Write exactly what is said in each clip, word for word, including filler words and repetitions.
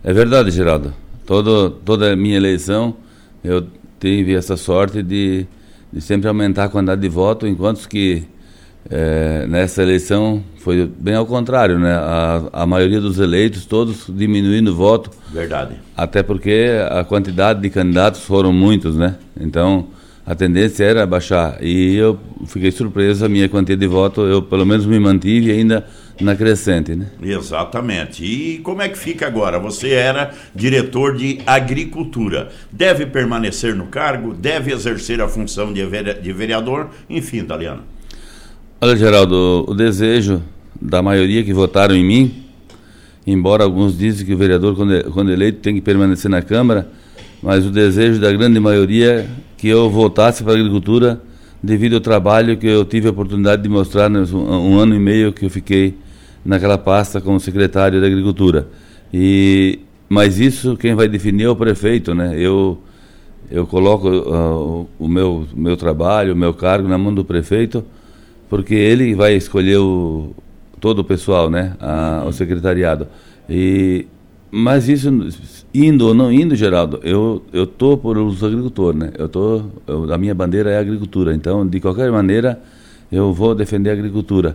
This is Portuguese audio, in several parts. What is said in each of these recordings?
É verdade, Geraldo. Todo, toda a minha eleição, eu tive essa sorte de, de sempre aumentar a quantidade de votos, enquanto que é, nessa eleição foi bem ao contrário, né? A, a maioria dos eleitos, todos diminuindo o voto. Verdade. Até porque a quantidade de candidatos foram muitos, né? Então, a tendência era baixar. E eu fiquei surpreso, a minha quantia de voto, eu pelo menos me mantive ainda na crescente, né? Exatamente. E como é que fica agora? Você era diretor de agricultura. Deve permanecer no cargo? Deve exercer a função de vereador? Enfim, Taliano. Olha, Geraldo, o desejo da maioria que votaram em mim, embora alguns dizem que o vereador, quando eleito, tem que permanecer na Câmara, mas o desejo da grande maioria é que eu voltasse para a agricultura devido ao trabalho que eu tive a oportunidade de mostrar nos um, um ano e meio que eu fiquei naquela pasta como secretário da Agricultura. E, mas isso quem vai definir é o prefeito, né? Eu, eu coloco uh, o meu, meu trabalho, o meu cargo na mão do prefeito, porque ele vai escolher o, todo o pessoal, né? A, o secretariado. E, mas isso, indo ou não indo, Geraldo, eu eu tô por os agricultores, né? Eu tô, eu, a minha bandeira é a agricultura, então, de qualquer maneira, eu vou defender a agricultura.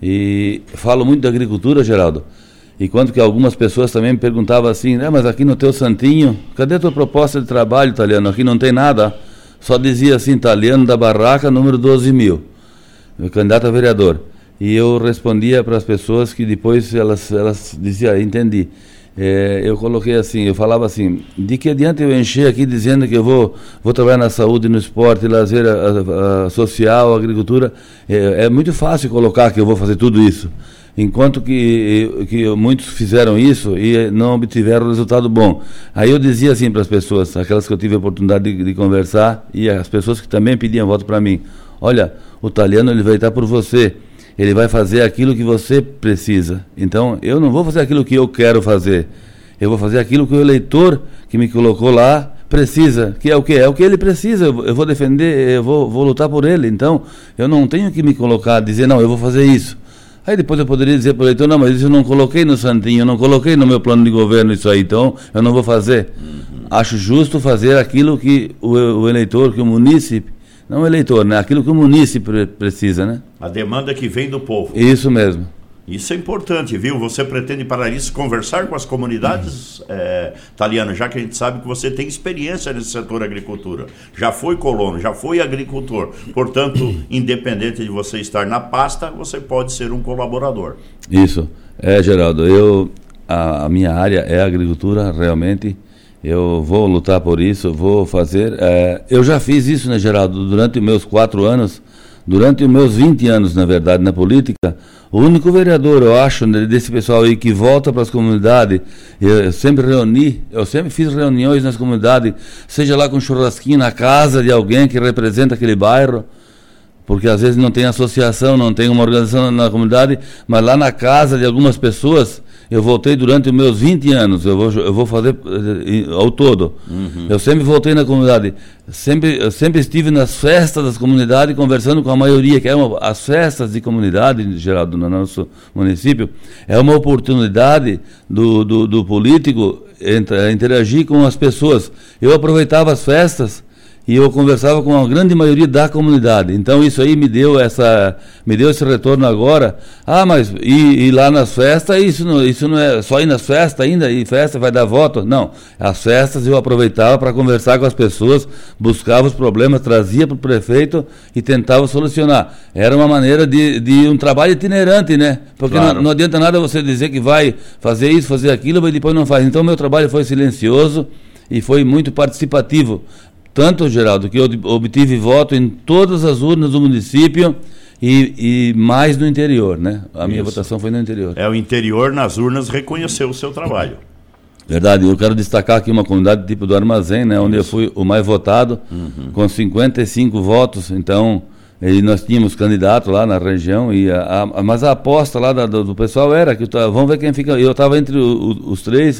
E falo muito da agricultura, Geraldo, e quando que algumas pessoas também me perguntavam assim, né, mas aqui no teu santinho, cadê a tua proposta de trabalho, Taliano? Aqui não tem nada, só dizia assim, Taliano da Barraca, número doze mil, candidato a vereador. E eu respondia para as pessoas que depois elas, elas diziam, entendi. É, eu coloquei assim, eu falava assim, de que adianta eu encher aqui dizendo que eu vou, vou trabalhar na saúde, no esporte, lazer, a, a, a social, a agricultura, é, é muito fácil colocar que eu vou fazer tudo isso, enquanto que, que muitos fizeram isso e não obtiveram resultado bom. Aí eu dizia assim para as pessoas, aquelas que eu tive a oportunidade de, de conversar, e as pessoas que também pediam voto para mim, olha, o Taliano ele vai estar por você, ele vai fazer aquilo que você precisa. Então, eu não vou fazer aquilo que eu quero fazer. Eu vou fazer aquilo que o eleitor que me colocou lá precisa. Que é o quê? É o que ele precisa. Eu vou defender, eu vou, vou lutar por ele. Então, eu não tenho que me colocar, dizer, não, eu vou fazer isso. Aí depois eu poderia dizer para o eleitor, não, mas isso eu não coloquei no santinho, eu não coloquei no meu plano de governo isso aí, então eu não vou fazer. Uhum. Acho justo fazer aquilo que o, o eleitor, que o munícipe, não o eleitor, né? Aquilo que o munícipe precisa, né? A demanda que vem do povo. Isso mesmo. Isso é importante, viu? Você pretende, para isso, conversar com as comunidades, uhum. é, Taliano, já que a gente sabe que você tem experiência nesse setor agricultura. Já foi colono, já foi agricultor. Portanto, independente de você estar na pasta, você pode ser um colaborador. Isso. É, Geraldo, eu, a, a minha área é a agricultura, realmente. Eu vou lutar por isso, vou fazer. É, eu já fiz isso, né, Geraldo, durante os meus quatro anos, durante os meus vinte anos, na verdade, na política. O único vereador, eu acho, desse pessoal aí que volta para as comunidades, eu, eu sempre reuni, eu sempre fiz reuniões nas comunidades, seja lá com churrasquinho na casa de alguém que representa aquele bairro, porque às vezes não tem associação, não tem uma organização na comunidade, mas lá na casa de algumas pessoas, eu voltei durante os meus vinte anos, eu vou, eu vou fazer uh, ao todo. Uhum. Eu sempre voltei na comunidade, sempre, eu sempre estive nas festas das comunidades conversando com a maioria, que é uma, as festas de comunidade, Geraldo, no nosso município, é uma oportunidade do, do, do político entra, interagir com as pessoas. Eu aproveitava as festas e eu conversava com a grande maioria da comunidade. Então isso aí me deu essa, me deu esse retorno agora. Ah, mas e, e lá nas festas, isso não, isso não é só ir nas festas ainda, e festa vai dar voto? Não, as festas eu aproveitava para conversar com as pessoas, buscava os problemas, trazia para o prefeito e tentava solucionar. Era uma maneira de, de um trabalho itinerante, né? Porque claro. não, não adianta nada você dizer que vai fazer isso, fazer aquilo, mas depois não faz. Então meu trabalho foi silencioso e foi muito participativo. Tanto, Geraldo, que eu obtive voto em todas as urnas do município e, e mais no interior, né? A minha Isso. votação foi no interior. É, o interior nas urnas reconheceu o seu trabalho. Verdade, eu quero destacar aqui uma comunidade tipo do Armazém, né? Onde Isso. eu fui o mais votado, uhum. com cinquenta e cinco votos, então... E nós tínhamos candidato lá na região, e a, a, mas a aposta lá da, do, do pessoal era que, tá, vamos ver quem fica, eu estava entre o, o, os três,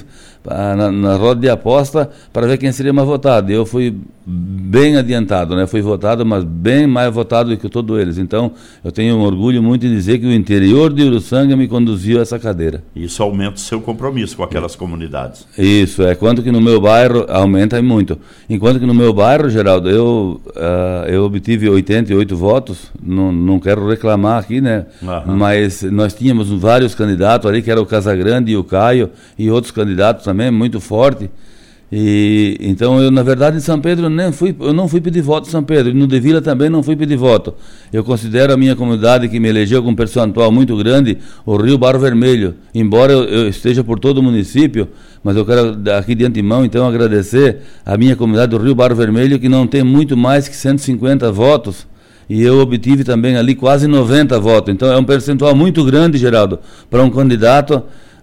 na, na roda de aposta para ver quem seria mais votado. Eu fui bem adiantado, né? Fui votado, mas bem mais votado do que todos eles. Então, eu tenho um orgulho muito em dizer que o interior de Uruçanga me conduziu a essa cadeira. Isso aumenta o seu compromisso com aquelas comunidades. Isso, é. Enquanto que no meu bairro aumenta muito. Enquanto que no meu bairro, Geraldo, eu, uh, eu obtive oitenta e oito votos, não, não quero reclamar aqui, né? Uhum. Mas nós tínhamos vários candidatos ali, que era o Casagrande e o Caio, e outros candidatos também, muito forte. E então eu, na verdade, em São Pedro nem fui, eu não fui pedir voto em São Pedro, e no De Vila também não fui pedir voto. Eu considero a minha comunidade, que me elegeu com um percentual muito grande, o Rio Barro Vermelho. Embora eu, eu esteja por todo o município, mas eu quero aqui de antemão então agradecer a minha comunidade do Rio Barro Vermelho, que não tem muito mais que cento e cinquenta votos, e eu obtive também ali quase noventa votos. Então é um percentual muito grande, Geraldo, para um candidato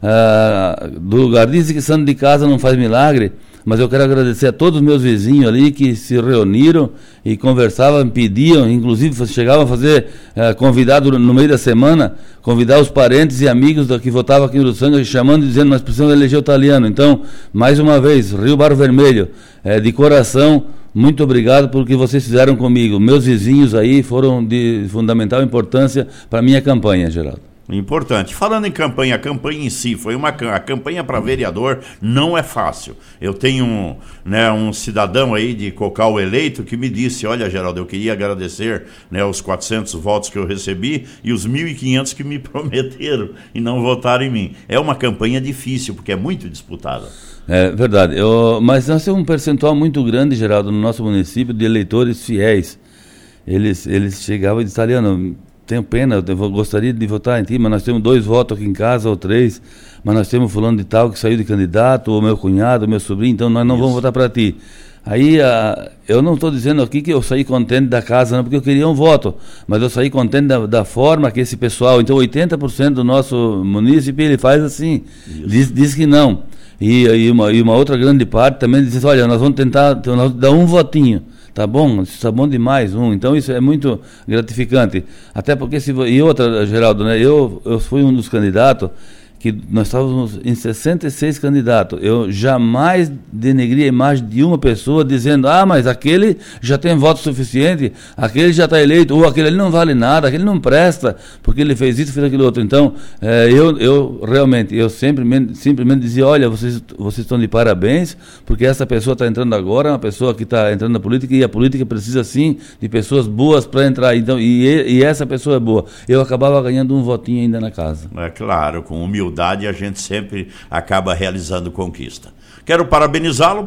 uh, do lugar. Dizem que santo de casa não faz milagre, mas eu quero agradecer a todos os meus vizinhos ali que se reuniram e conversavam, pediam, inclusive chegavam a fazer uh, convidado no meio da semana, convidar os parentes e amigos da, que votavam aqui em Uruçanga, chamando e dizendo: nós precisamos eleger o Taliano. Então, mais uma vez, Rio Barro Vermelho, uh, de coração, muito obrigado por o que vocês fizeram comigo. Meus vizinhos aí foram de fundamental importância para a minha campanha, Geraldo. Importante. Falando em campanha, a campanha em si, foi uma a campanha para vereador não é fácil. Eu tenho um, né, um cidadão aí de Cocal eleito que me disse: olha, Geraldo, eu queria agradecer, né, os quatrocentos votos que eu recebi e os mil e quinhentos que me prometeram e não votaram em mim. É uma campanha difícil, porque é muito disputada. É verdade, eu, mas nós temos um percentual muito grande, Geraldo, no nosso município, de eleitores fiéis. Eles, eles chegavam e diziam: Taliano, tenho pena, eu gostaria de votar em ti, mas nós temos dois votos aqui em casa, ou três, mas nós temos fulano de tal que saiu de candidato, ou meu cunhado, ou meu sobrinho, então nós não Isso. vamos votar para ti. Aí, a, eu não estou dizendo aqui que eu saí contente da casa, não, porque eu queria um voto, mas eu saí contente da, da forma que esse pessoal, então oitenta por cento do nosso município, ele faz assim, diz, diz que não. E, e, uma, e uma outra grande parte também diz: olha, nós vamos tentar, nós vamos dar um votinho. Tá bom, isso tá bom demais, um. Então isso é muito gratificante. Até porque, se, e outra, Geraldo, né, eu, eu fui um dos candidatos que nós estávamos em sessenta e seis candidatos. Eu jamais denegri a imagem de uma pessoa dizendo: ah, mas aquele já tem voto suficiente, aquele já está eleito, ou aquele ali não vale nada, aquele não presta, porque ele fez isso, fez aquilo outro. Então, é, eu, eu realmente, eu simplesmente, simplesmente dizia: olha, vocês, vocês estão de parabéns, porque essa pessoa está entrando agora, uma pessoa que está entrando na política, e a política precisa sim de pessoas boas para entrar. Então, e, e essa pessoa é boa. Eu acabava ganhando um votinho ainda na casa. É claro, com humildade a gente sempre acaba realizando conquista. Quero parabenizá-lo.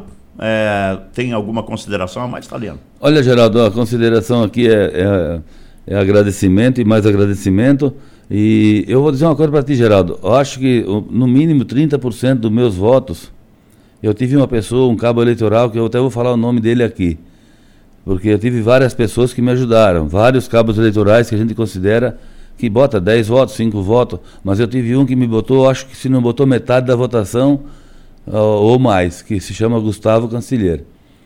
É, tem alguma consideração a mais, Taliano? Olha, Geraldo, a consideração aqui é, é, é agradecimento e mais agradecimento. E eu vou dizer uma coisa para ti, Geraldo. Eu acho que no mínimo trinta por cento dos meus votos, eu tive uma pessoa, um cabo eleitoral, que eu até vou falar o nome dele aqui, porque eu tive várias pessoas que me ajudaram, vários cabos eleitorais que a gente considera que bota dez votos, cinco votos, mas eu tive um que me botou, acho que se não botou metade da votação, uh, ou mais, que se chama Gustavo Canciller.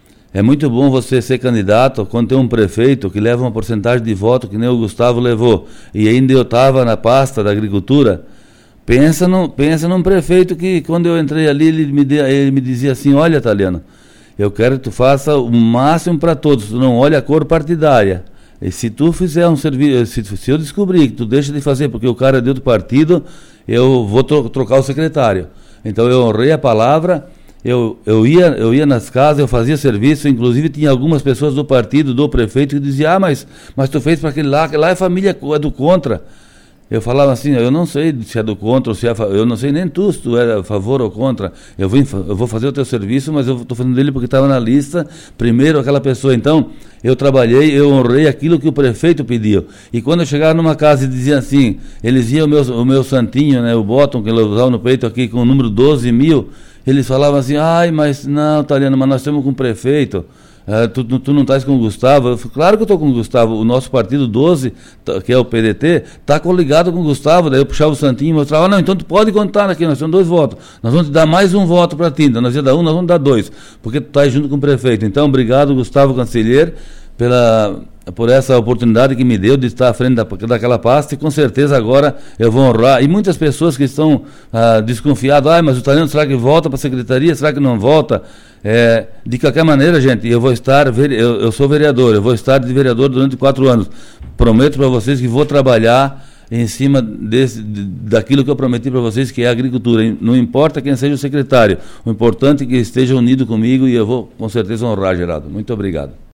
É muito bom você ser candidato quando tem um prefeito que leva uma porcentagem de voto que nem o Gustavo levou, e ainda eu estava na pasta da agricultura. Pensa, no, pensa num prefeito que, quando eu entrei ali, ele me, de, ele me dizia assim: olha, Taliano, eu quero que tu faça o máximo para todos, tu não olha a cor partidária. E se tu fizer um serviço, se, se eu descobrir que tu deixa de fazer porque o cara é de outro partido, eu vou tro- trocar o secretário. Então eu honrei a palavra, eu, eu, ia, eu ia nas casas, eu fazia serviço, inclusive tinha algumas pessoas do partido, do prefeito, que diziam: ah, mas, mas tu fez para aquele lá, aquele lá é família, é do contra. Eu falava assim: eu não sei se é do contra ou se é, eu não sei nem tu se tu é a favor ou contra. Eu vou, eu vou fazer o teu serviço, mas eu estou fazendo dele porque estava na lista, primeiro aquela pessoa. Então, eu trabalhei, eu honrei aquilo que o prefeito pediu. E quando eu chegava numa casa e dizia assim, eles iam o meu, o meu santinho, né, o bottom que eu usava no peito aqui com o número doze mil, eles falavam assim: ai, mas não, Taliano, mas nós estamos com o prefeito. Uh, tu, tu não estás com o Gustavo? Eu falei: claro que eu estou com o Gustavo. O nosso partido doze, que é o P D T, está coligado com o Gustavo. Daí eu puxava o santinho e mostrava: não, então tu pode contar aqui, nós temos dois votos. Nós vamos te dar mais um voto para ti. Então nós ia dar um, nós vamos dar dois, porque tu estás junto com o prefeito. Então, obrigado, Gustavo Canciller, pela, por essa oportunidade que me deu de estar à frente da, daquela pasta, e com certeza agora eu vou honrar. E muitas pessoas que estão ah, desconfiadas, ah, mas o Taliano será que volta para a secretaria, será que não volta? É, de qualquer maneira, gente, eu vou estar, eu, eu sou vereador, eu vou estar de vereador durante quatro anos. Prometo para vocês que vou trabalhar em cima desse, daquilo que eu prometi para vocês, que é a agricultura. Não importa quem seja o secretário, o importante é que esteja unido comigo, e eu vou com certeza honrar, Geraldo. Muito obrigado.